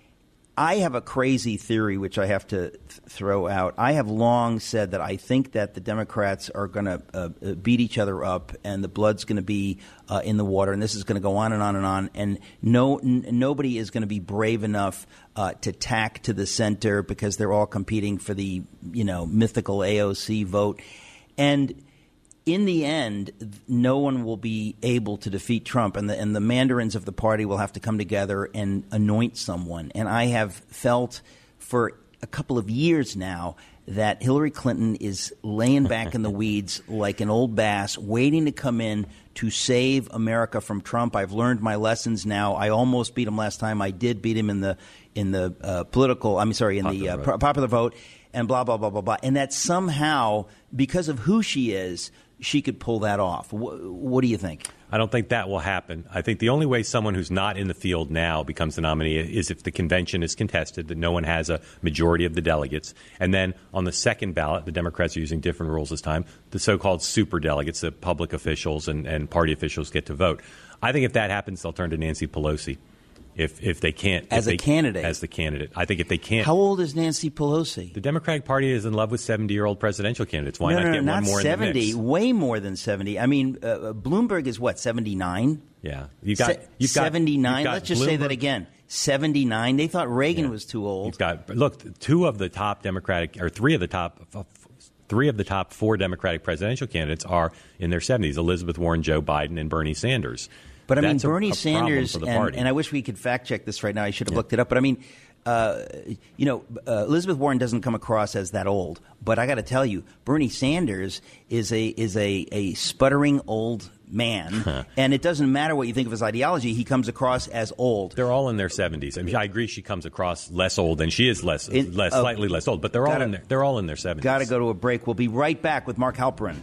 I have a crazy theory which I have to th- throw out. I have long said that I think that the Democrats are going to uh, beat each other up and the blood's going to be uh, in the water, and this is going to go on and on and on, and no n- nobody is going to be brave enough uh, to tack to the center because they're all competing for the, you know, mythical A O C vote. And in the end, no one will be able to defeat Trump, and the, and the mandarins of the party will have to come together and anoint someone. And I have felt for a couple of years now that Hillary Clinton is laying back in the weeds like an old bass, waiting to come in to save America from Trump. I've learned my lessons now. I almost beat him last time. I did beat him in the in the uh, political. I'm sorry, in popular the uh, vote. popular vote, and blah blah blah blah blah. And that somehow, because of who she is, she could pull that off. What, what do you think?
I don't think that will happen. I think the only way someone who's not in the field now becomes the nominee is if the convention is contested, that no one has a majority of the delegates. And then on the second ballot, the Democrats are using different rules this time, the so-called super delegates, the public officials and, and party officials get to vote. I think if that happens, they'll turn to Nancy Pelosi. If if they can't
as
a
they, candidate
as the candidate, I think if they can't.
How old is Nancy Pelosi?
The Democratic Party is in love with seventy-year-old presidential candidates. Why
no,
not
no,
get
no,
one
not
more
seventy,
in the mix?
Way more than seventy. I mean, uh, Bloomberg is what, seventy-nine?
Yeah, you got
Se-
you've got
seventy-nine.
You've got
Let's just
Bloomberg.
say that again. seventy-nine. They thought Reagan
yeah.
was too old.
You've got look, two of the top Democratic or three of the top. Three of the top four Democratic presidential candidates are in their seventies: Elizabeth Warren, Joe Biden, and Bernie Sanders.
But I mean,
That's
Bernie
a, a
Sanders,
and,
and I wish we could fact check this right now. I should have
yeah.
looked it up. But I mean, uh, you know, uh, Elizabeth Warren doesn't come across as that old. But I got to tell you, Bernie Sanders is a is a, a sputtering old man, huh. and it doesn't matter what you think of his ideology. He comes across as old.
They're all in their seventies. I mean, I agree. She comes across less old than she is less, in, less uh, slightly less old. But they're gotta, all in their they're all in their seventies.
Got to go to a break. We'll be right back with Mark Halperin.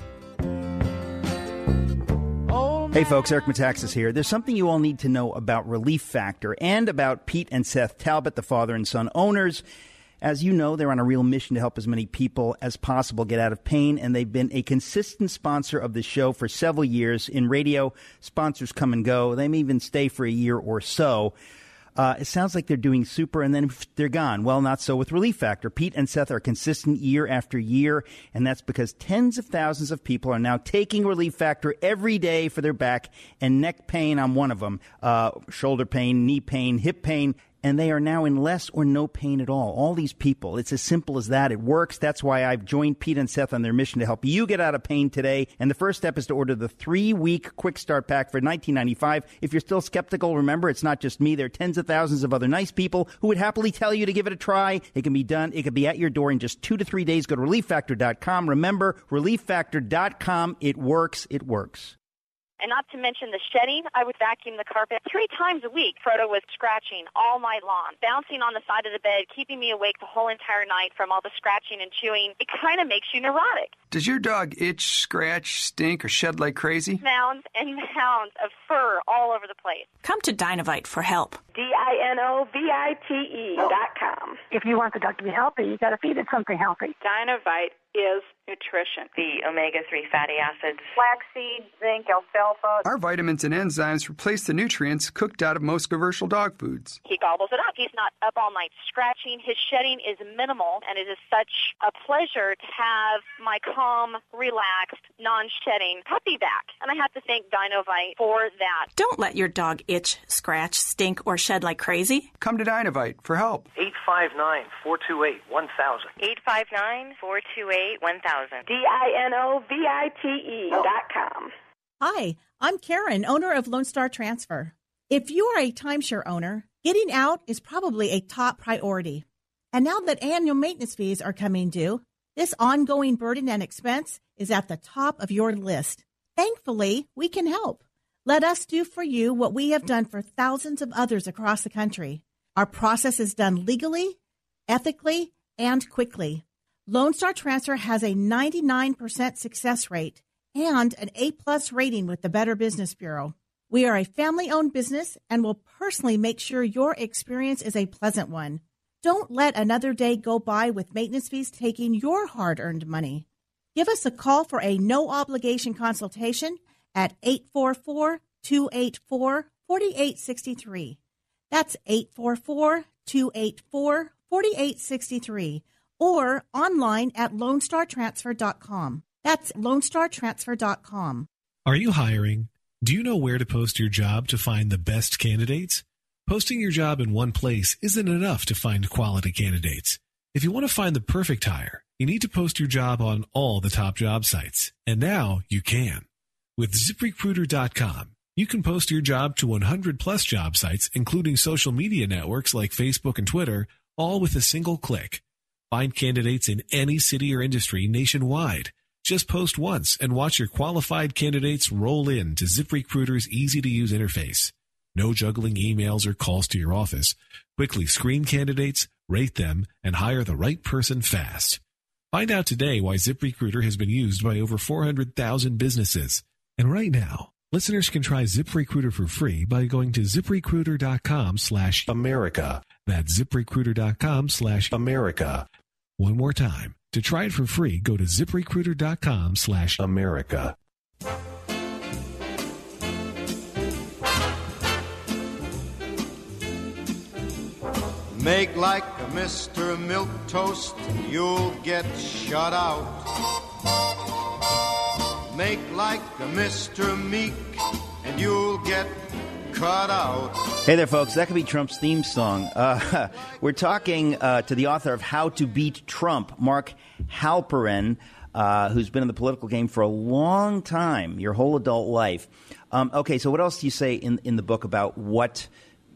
Hey folks, Eric Metaxas here. There's something you all need to know about Relief Factor and about Pete and Seth Talbot, the father and son owners. As you know, they're on a real mission to help as many people as possible get out of pain, and they've been a consistent sponsor of the show for several years. In radio, sponsors come and go. They may even stay for a year or so. Uh, it sounds like they're doing super, and then they're gone. Well, not so with Relief Factor. Pete and Seth are consistent year after year, and that's because tens of thousands of people are now taking Relief Factor every day for their back and neck pain. I'm one of them. Uh, shoulder pain, knee pain, hip pain. And they are now in less or no pain at all. All these people, it's as simple as that. It works. That's why I've joined Pete and Seth on their mission to help you get out of pain today. And the first step is to order the three-week Quick Start Pack for nineteen ninety-five dollars. If you're still skeptical, remember, it's not just me. There are tens of thousands of other nice people who would happily tell you to give it a try. It can be done. It can be at your door in just two to three days. Go to relief factor dot com. Remember, relief factor dot com. It works. It works.
And not to mention the shedding, I would vacuum the carpet three times a week. Frodo was scratching all night long, bouncing on the side of the bed, keeping me awake the whole entire night from all the scratching and chewing. It kind of makes you neurotic.
Does your dog itch, scratch, stink, or shed like crazy?
Mounds and mounds of fur all over the place.
Come to Dinovite for help.
D I N O V I T E dot com.
If you want the dog to be healthy, you got to feed it something healthy.
Dinovite is nutrition.
The omega three fatty acids.
Flaxseed, zinc, alfalfa.
Our vitamins and enzymes replace the nutrients cooked out of most commercial dog foods.
He gobbles it up. He's not up all night scratching. His shedding is minimal, and it is such a pleasure to have my calm, relaxed, non-shedding puppy back. And I have to thank Dinovite for that.
Don't let your dog itch, scratch, stink, or shed like crazy.
Come to Dinovite for help.
eight five nine, four two eight, one thousand.
eight five nine, four two eight, one thousand.
D I N O V I T E dot com.
Hi, I'm Karen, owner of Lone Star Transfer. If you are a timeshare owner, getting out is probably a top priority. And now that annual maintenance fees are coming due, this ongoing burden and expense is at the top of your list. Thankfully, we can help. Let us do for you what we have done for thousands of others across the country. Our process is done legally, ethically, and quickly. Lone Star Transfer has a ninety-nine percent success rate and an A-plus rating with the Better Business Bureau. We are a family-owned business and will personally make sure your experience is a pleasant one. Don't let another day go by with maintenance fees taking your hard-earned money. Give us a call for a no-obligation consultation at eight four four, two eight four, four eight six three. That's eight four four, two eight four, four eight six three. Or online at lone star transfer dot com. That's lone star transfer dot com.
Are you hiring? Do you know where to post your job to find the best candidates? Posting your job in one place isn't enough to find quality candidates. If you want to find the perfect hire, you need to post your job on all the top job sites. And now you can. With zip recruiter dot com, you can post your job to one hundred plus job sites, including social media networks like Facebook and Twitter, all with a single click. Find candidates in any city or industry nationwide. Just post once and watch your qualified candidates roll in to ZipRecruiter's easy-to-use interface. No juggling emails or calls to your office. Quickly screen candidates, rate them, and hire the right person fast. Find out today why ZipRecruiter has been used by over four hundred thousand businesses. And right now, listeners can try ZipRecruiter for free by going to ZipRecruiter.com slash America. That's ZipRecruiter.com slash America. One more time. To try it for free, go to ZipRecruiter.com slash America.
Make like a Mister Milquetoast, you'll get shut out. Make like a Mister Meek, and you'll get cut out.
Hey there, folks. That could be Trump's theme song. Uh, we're talking uh, to the author of How to Beat Trump, Mark Halperin, uh, who's been in the political game for a long time, your whole adult life. Um, okay, so what else do you say in, in the book about what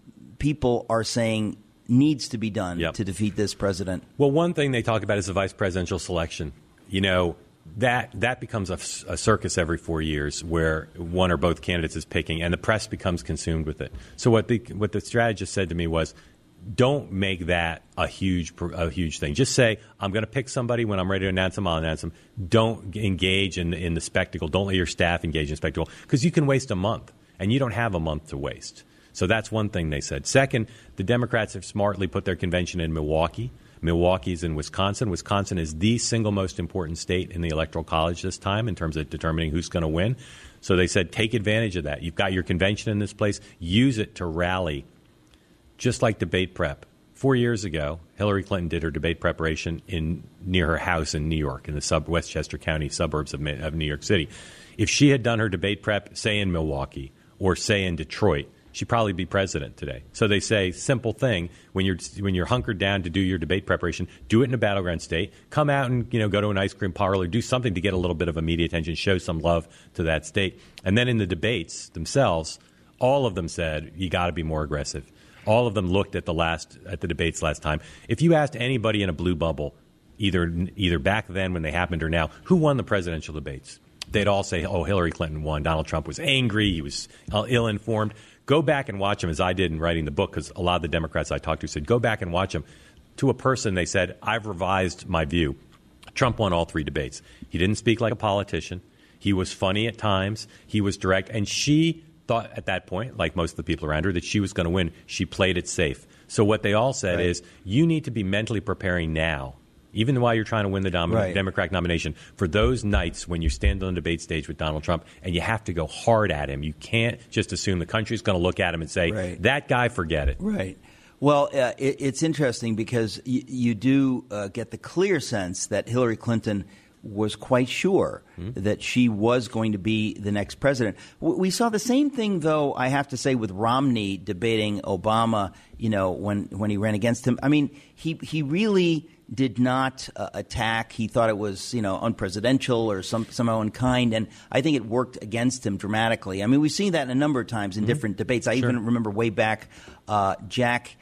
people are saying needs to be done yep. to defeat this president?
Well, one thing they talk about is the vice presidential selection. You know, that that becomes a, a circus every four years where one or both candidates is picking, and the press becomes consumed with it. So what the what the strategist said to me was, don't make that a huge a huge thing. Just say, I'm going to pick somebody. When I'm ready to announce them, I'll announce them. Don't engage in, in the spectacle. Don't let your staff engage in spectacle, because you can waste a month, and you don't have a month to waste. So that's one thing they said. Second, the Democrats have smartly put their convention in Milwaukee. Milwaukee's in Wisconsin. Wisconsin is the single most important state in the Electoral College this time in terms of determining who's going to win. So they said, take advantage of that. You've got your convention in this place. Use it to rally, just like debate prep. Four years ago, Hillary Clinton did her debate preparation in near her house in New York, in the sub Westchester County suburbs of, of New York City. If she had done her debate prep, say in Milwaukee or say in Detroit, she'd probably be president today. So they say, simple thing, when you're when you're hunkered down to do your debate preparation, do it in a battleground state. Come out and, you know, go to an ice cream parlor, do something to get a little bit of a media attention, show some love to that state. And then in the debates themselves, all of them said, you got to be more aggressive. All of them looked at the last at the debates last time. If you asked anybody in a blue bubble, either either back then when they happened or now, who won the presidential debates, they'd all say, oh, Hillary Clinton won. Donald Trump was angry. He was uh, ill-informed. Go back and watch them, as I did in writing the book, because a lot of the Democrats I talked to said, go back and watch them. To a person, they said, I've revised my view. Trump won all three debates. He didn't speak like a politician. He was funny at times. He was direct. And she thought at that point, like most of the people around her, that she was going to win. She played it safe. So what they all said right. is, you need to be mentally preparing now, even while you're trying to win the dom- right. Democratic nomination, for those nights when you stand on the debate stage with Donald Trump and you have to go hard at him. You can't just assume the country's going to look at him and say, right. that guy, forget it.
Right. Well, uh, it, it's interesting because y- you do uh, get the clear sense that Hillary Clinton was quite sure mm-hmm. that she was going to be the next president. W- we saw the same thing, though, I have to say, with Romney debating Obama, you know, when, when he ran against him. I mean, he he really did not uh, attack. He thought it was, you know, unpresidential or some, somehow unkind, and I think it worked against him dramatically. I mean, we've seen that a number of times in mm-hmm. different debates. I sure. even remember way back uh, Jack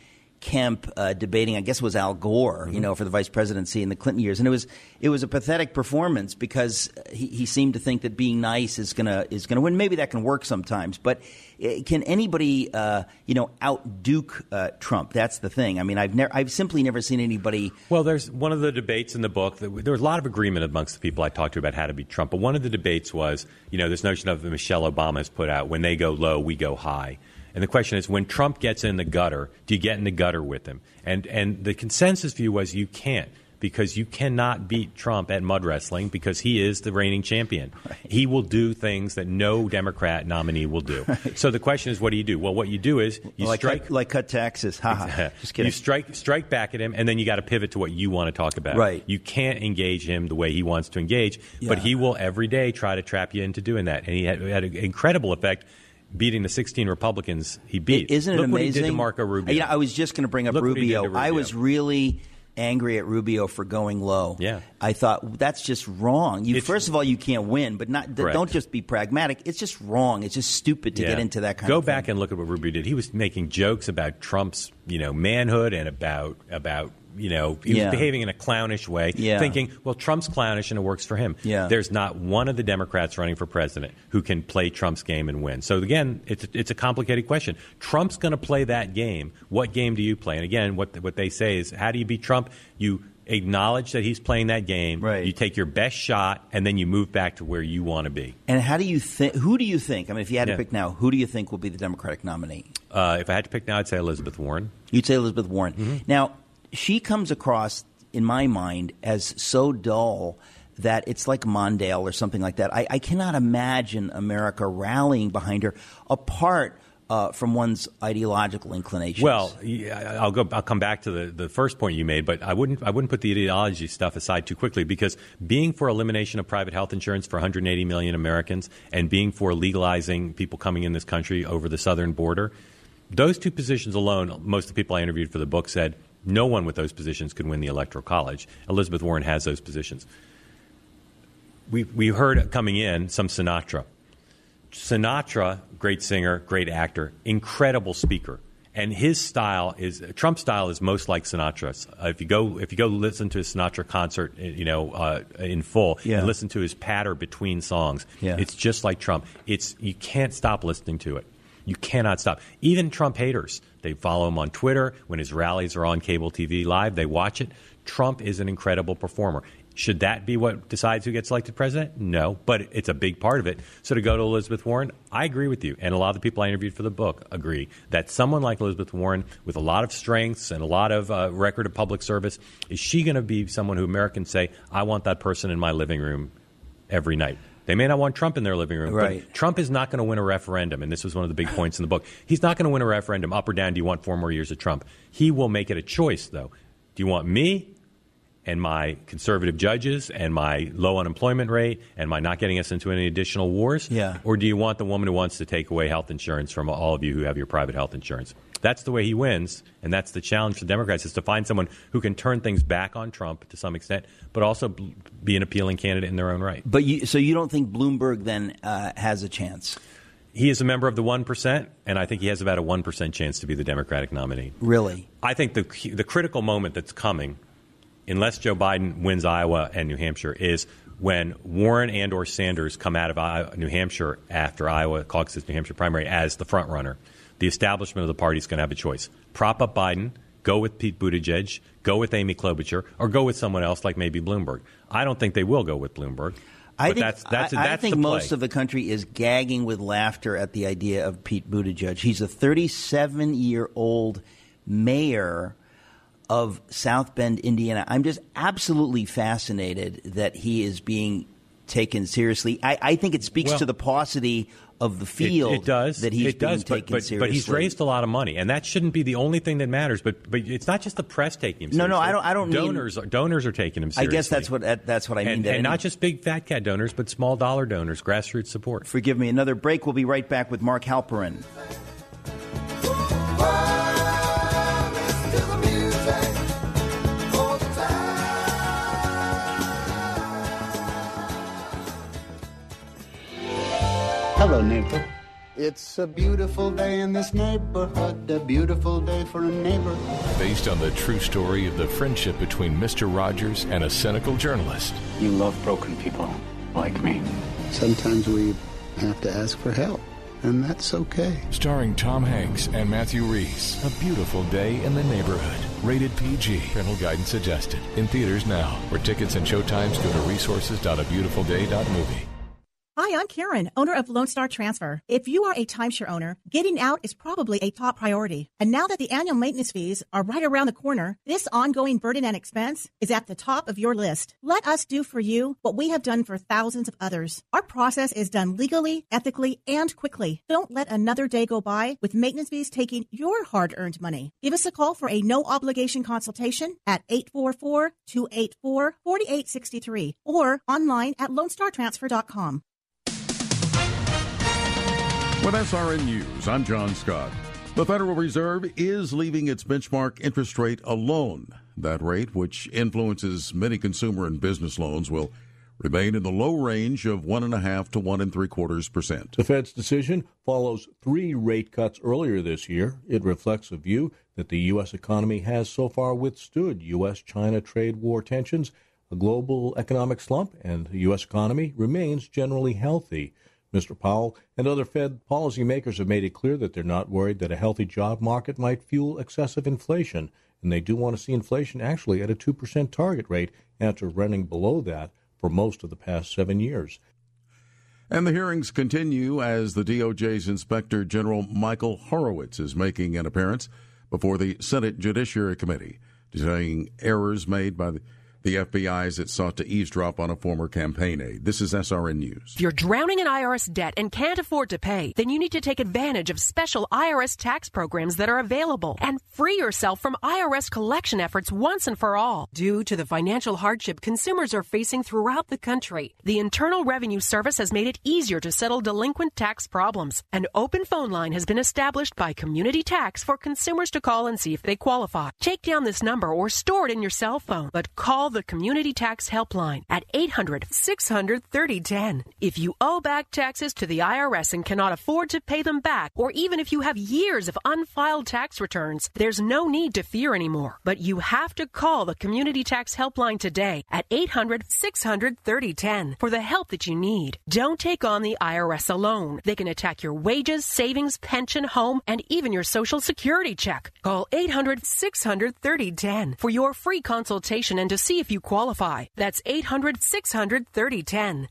Kemp uh, debating, I guess it was Al Gore, mm-hmm. you know, for the vice presidency in the Clinton years, and it was it was a pathetic performance because he, he seemed to think that being nice is gonna is gonna win. Maybe that can work sometimes, but can anybody uh, you know out Duke uh, Trump? That's the thing. I mean, I've never I've simply never seen anybody.
Well, there's one of the debates in the book. That, there was a lot of agreement amongst the people I talked to about how to beat Trump, but one of the debates was, you know, this notion of Michelle Obama has put out: when they go low, we go high. And the question is, when Trump gets in the gutter, do you get in the gutter with him? And and the consensus view was you can't, because you cannot beat Trump at mud wrestling because he is the reigning champion. Right. He will do things that no Democrat nominee will do. Right. So the question is, what do you do? Well, what you do is you
like
strike
cut, like cut taxes. Ha ha. Just kidding.
You strike strike back at him, and then you got to pivot to what you want to talk about.
Right.
You can't engage him the way he wants to engage,
yeah.
but he will every day try to trap you into doing that. And he had, had an incredible effect. Beating the sixteen Republicans he beat.
Isn't it
Look
amazing?
What he did to Marco Rubio.
You know, I was just going to bring up
Look
Rubio.
Rubio.
I was really angry at Rubio for going low.
Yeah.
I thought that's just wrong. You, first of all, you can't win, but not
Correct.
don't just be pragmatic. It's just wrong. It's just stupid to
yeah.
get into that kind
Go
of thing.
Go back and look at what Rubio did. He was making jokes about Trump's, you know, manhood and about about you know, he
yeah.
was behaving in a clownish way,
yeah.
thinking, well, Trump's clownish and it works for him.
Yeah.
There's not one of the Democrats running for president who can play Trump's game and win. So, again, it's, it's a complicated question. Trump's going to play that game. What game do you play? And, again, what what they say is, how do you beat Trump? You acknowledge that he's playing that game.
Right.
You take your best shot, and then you move back to where you want to be.
And how do you think? Who do you think? I mean, if you had to
Yeah.
pick now, who do you think will be the Democratic nominee?
Uh, if I had to pick now, I'd say Elizabeth Warren.
You'd say Elizabeth Warren.
Mm-hmm.
Now, she comes across, in my mind, as so dull that it's like Mondale or something like that. I, I cannot imagine America rallying behind her apart uh, from one's ideological inclinations.
Well, yeah, I'll go. I'll come back to the, the first point you made, but I wouldn't. I wouldn't put the ideology stuff aside too quickly, because being for elimination of private health insurance for one hundred eighty million Americans and being for legalizing people coming in this country over the southern border, those two positions alone, most of the people I interviewed for the book said no one with those positions could win the Electoral College. Elizabeth Warren has those positions. We we heard coming in some Sinatra. Sinatra, great singer, great actor, incredible speaker, and his style is Trump's style is most like Sinatra's. Uh, if you go if you go listen to a Sinatra concert, you know, uh, in full,
Yeah.
and listen to his patter between songs,
Yeah.
it's just like Trump. It's you can't stop listening to it. You cannot stop. Even Trump haters, they follow him on Twitter. When his rallies are on cable T V live, they watch it. Trump is an incredible performer. Should that be what decides who gets elected president? No, but it's a big part of it. So to go to Elizabeth Warren, I agree with you. And a lot of the people I interviewed for the book agree that someone like Elizabeth Warren with a lot of strengths and a lot of uh, record of public service, is she going to be someone who Americans say, I want that person in my living room every night? They may not want Trump in their living room,
Right.
but Trump is not going to win a referendum, and this was one of the big points in the book. He's not going to win a referendum up or down, do you want four more years of Trump? He will make it a choice, though. Do you want me and my conservative judges and my low unemployment rate and my not getting us into any additional wars?
Yeah.
Or do you want the woman who wants to take away health insurance from all of you who have your private health insurance? That's the way he wins, and that's the challenge for Democrats, is to find someone who can turn things back on Trump to some extent, but also be an appealing candidate in their own right.
But you, so you don't think Bloomberg then uh, has a chance?
He is a member of the one percent, and I think he has about a one percent chance to be the Democratic nominee.
Really?
I think the the critical moment that's coming, unless Joe Biden wins Iowa and New Hampshire, is when Warren and or Sanders come out of Iowa, New Hampshire after Iowa caucus, New Hampshire primary as the front runner. The establishment of the party is going to have a choice. Prop up Biden, go with Pete Buttigieg, go with Amy Klobuchar, or go with someone else like maybe Bloomberg. I don't think they will go with Bloomberg.
I
but
think,
that's, that's,
I,
that's
I think
the play.
most of the country is gagging with laughter at the idea of Pete Buttigieg. He's a thirty-seven-year-old mayor of South Bend, Indiana. I'm just absolutely fascinated that he is being taken seriously. I, I think it speaks
Well,
to the paucity of the field
it, it does.
that he's
it
being
does,
taken
but, but,
seriously.
but he's raised a lot of money, and that shouldn't be the only thing that matters. But but it's not just the press taking him
No,
seriously.
no, I don't- I don't mean-
donors are, donors are taking him
I
seriously.
guess that's what that's what I mean.
and,
that
and
any-
not just big fat cat donors, but small dollar donors, grassroots support.
Forgive me. Another break. We'll be right back with Mark Halperin.
Hello, neighbor. It's a beautiful day in this neighborhood, a beautiful day for a neighbor.
Based on the true story of the friendship between Mister Rogers and a cynical journalist.
You love broken people like me. Sometimes we have to ask for help, and that's okay.
Starring Tom Hanks and Matthew Reese. A beautiful day in the neighborhood. Rated P G. Parental guidance suggested. In theaters now. For tickets and showtimes, go to resources dot a beautiful day dot movie.
Hi, I'm Karen, owner of Lone Star Transfer. If you are a timeshare owner, getting out is probably a top priority. And now that the annual maintenance fees are right around the corner, this ongoing burden and expense is at the top of your list. Let us do for you what we have done for thousands of others. Our process is done legally, ethically, and quickly. Don't let another day go by with maintenance fees taking your hard-earned money. Give us a call for a no-obligation consultation at eight four four, two eight four, four eight six three or online at lone star transfer dot com.
With S R N News, I'm John Scott. The Federal Reserve is leaving its benchmark interest rate alone. That rate, which influences many consumer and business loans, will remain in the low range of one and a half to one and three quarters percent.
The Fed's decision follows three rate cuts earlier this year. It reflects a view that the U S economy has so far withstood U S China trade war tensions, a global economic slump, and the U S economy remains generally healthy. Mister Powell and other Fed policymakers have made it clear that they're not worried that a healthy job market might fuel excessive inflation, and they do want to see inflation actually at a two percent target rate after running below that for most of the past seven years.
And the hearings continue as the D O J's Inspector General Michael Horowitz is making an appearance before the Senate Judiciary Committee, detailing errors made by the The F B I as it sought to eavesdrop on a former campaign aide. This is S R N News.
If you're drowning in I R S debt and can't afford to pay, then you need to take advantage of special I R S tax programs that are available and free yourself from I R S collection efforts once and for all. Due to the financial hardship consumers are facing throughout the country, the Internal Revenue Service has made it easier to settle delinquent tax problems. An open phone line has been established by Community Tax for consumers to call and see if they qualify. Take down this number or store it in your cell phone, but call the Community Tax Helpline at eight hundred, six hundred, thirty ten. If you owe back taxes to the I R S and cannot afford to pay them back, or even if you have years of unfiled tax returns, there's no need to fear anymore. But you have to call the Community Tax Helpline today at eight hundred, six hundred, thirty ten for the help that you need. Don't take on the I R S alone. They can attack your wages, savings, pension, home, and even your Social Security check. Call eight hundred, six hundred, thirty ten for your free consultation and to see if you qualify. That's eight hundred, six hundred, thirty ten.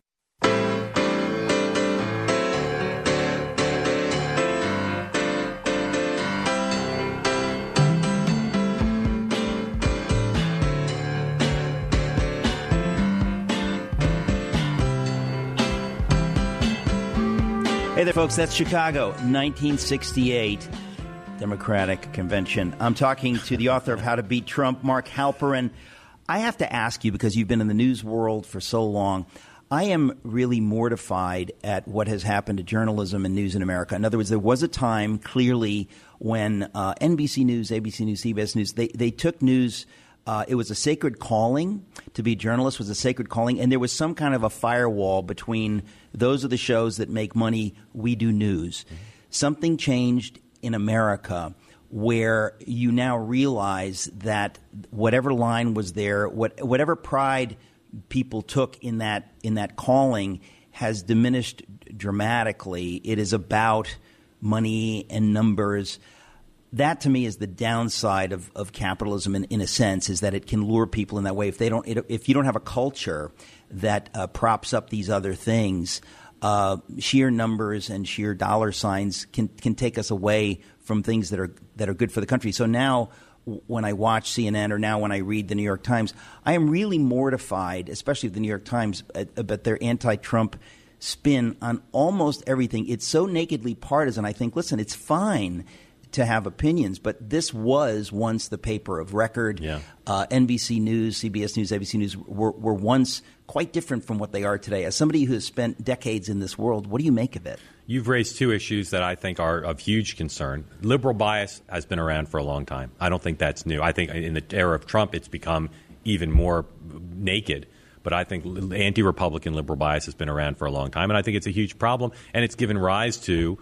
Hey there, folks. That's Chicago, nineteen sixty-eight Democratic Convention. I'm talking to the author of How to Beat Trump, Mark Halperin. I have to ask you, because you've been in the news world for so long, I am really mortified at what has happened to journalism and news in America. In other words, there was a time, clearly, when uh, N B C News, A B C News, C B S News, they, they took news. Uh, it was a sacred calling. To be a journalist was a sacred calling. And there was some kind of a firewall between those are the shows that make money, we do news. Mm-hmm. Something changed in America where you now realize that whatever line was there, what, whatever pride people took in that in that calling has diminished dramatically. It is about money and numbers. That, to me, is the downside of, of capitalism in, in a sense, is that it can lure people in that way. If they don't, if you don't have a culture that uh, props up these other things, uh, sheer numbers and sheer dollar signs can can take us away from things that are that are good for the country. So now, when I watch C N N or now when I read the New York Times, I am really mortified, especially the New York Times, about their anti-Trump spin on almost everything. It's so nakedly partisan. I think, listen, it's fine to have opinions, but this was once the paper of record. Yeah. Uh, N B C News, C B S News, A B C News were, were once quite different from what they are today. As somebody who has spent decades in this world, what do you make of it?
You've raised two issues that I think are of huge concern. Liberal bias has been around for a long time. I don't think that's new. I think in the era of Trump, it's become even more naked. But I think anti-Republican liberal bias has been around for a long time, and I think it's a huge problem, and it's given rise to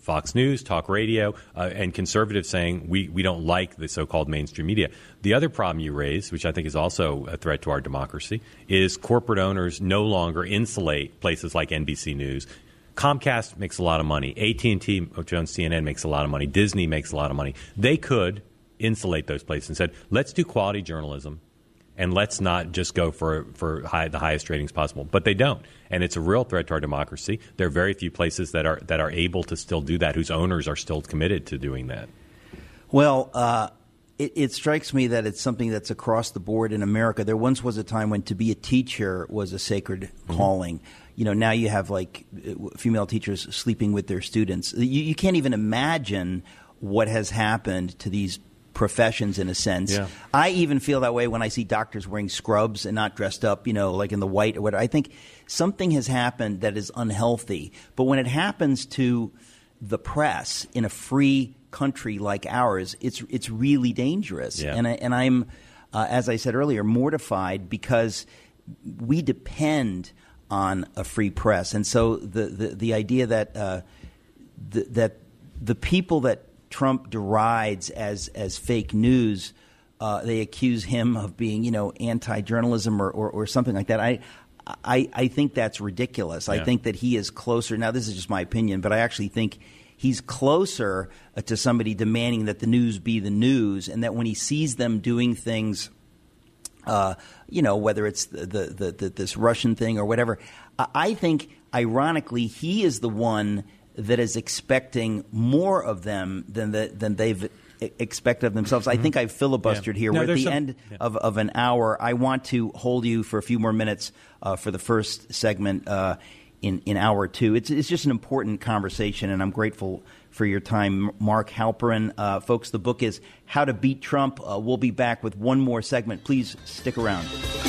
Fox News, talk radio, uh, and conservatives saying we, we don't like the so-called mainstream media. The other problem you raise, which I think is also a threat to our democracy, is corporate owners no longer insulate places like N B C News. Comcast makes a lot of money. A T and T, Jones C N N makes a lot of money. Disney makes a lot of money. They could insulate those places and said, let's do quality journalism and let's not just go for, for high, the highest ratings possible. But they don't. And it's a real threat to our democracy. There are very few places that are that are able to still do that, whose owners are still committed to doing that.
Well, uh, it, it strikes me that it's something that's across the board in America. There once was a time when to be a teacher was a sacred mm-hmm. calling. You know, now you have like female teachers sleeping with their students. You, you can't even imagine what has happened to these professions in a sense.
Yeah.
I even feel that way when I see doctors wearing scrubs and not dressed up, you know, like in the white or whatever. I think something has happened that is unhealthy. But when it happens to the press in a free country like ours, it's it's really dangerous.
Yeah.
And I, and I'm, uh, as I said earlier, mortified because we depend on a free press. And so the the, the idea that uh, the, that the people that Trump derides as as fake news, uh, they accuse him of being, you know, anti-journalism or, or, or something like that. I, I I think that's ridiculous.
Yeah.
I think that he is closer. Now, this is just my opinion, but I actually think he's closer uh, to somebody demanding that the news be the news, and that when he sees them doing things, uh, you know, whether it's the, the, the, the this Russian thing or whatever, I, I think, ironically, he is the one that is expecting more of them than the, than they've expected of themselves. Mm-hmm. I think I've filibustered
yeah.
here.
No,
We're at the
some,
end
yeah.
of, of an hour. I want to hold you for a few more minutes uh, for the first segment uh, in, in hour two. It's, it's just an important conversation, and I'm grateful for your time, Mark Halperin. Uh, folks, the book is How to Beat Trump. Uh, we'll be back with one more segment. Please stick around.